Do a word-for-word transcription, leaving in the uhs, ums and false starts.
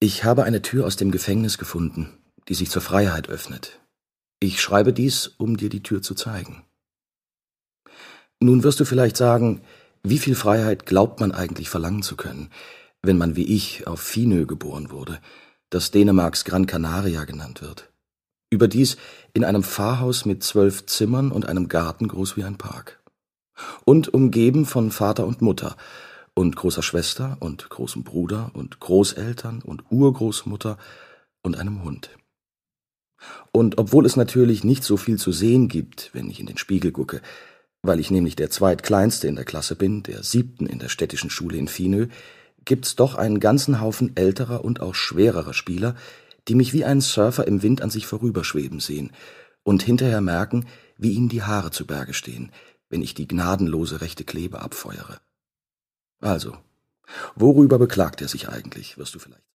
Ich habe eine Tür aus dem Gefängnis gefunden, die sich zur Freiheit öffnet. Ich schreibe dies, um dir die Tür zu zeigen. Nun wirst du vielleicht sagen, wie viel Freiheit glaubt man eigentlich verlangen zu können, wenn man wie ich auf Finö geboren wurde, das Dänemarks Gran Canaria genannt wird. Überdies in einem Pfarrhaus mit zwölf Zimmern und einem Garten groß wie ein Park. Und umgeben von Vater und Mutter und großer Schwester und großem Bruder und Großeltern und Urgroßmutter und einem Hund. Und obwohl es natürlich nicht so viel zu sehen gibt, wenn ich in den Spiegel gucke, weil ich nämlich der Zweitkleinste in der Klasse bin, der Siebten in der städtischen Schule in Finö, gibt's doch einen ganzen Haufen älterer und auch schwererer Spieler, die mich wie ein Surfer im Wind an sich vorüberschweben sehen und hinterher merken, wie ihnen die Haare zu Berge stehen, wenn ich die gnadenlose rechte Klebe abfeuere. Also, worüber beklagt er sich eigentlich, wirst du vielleicht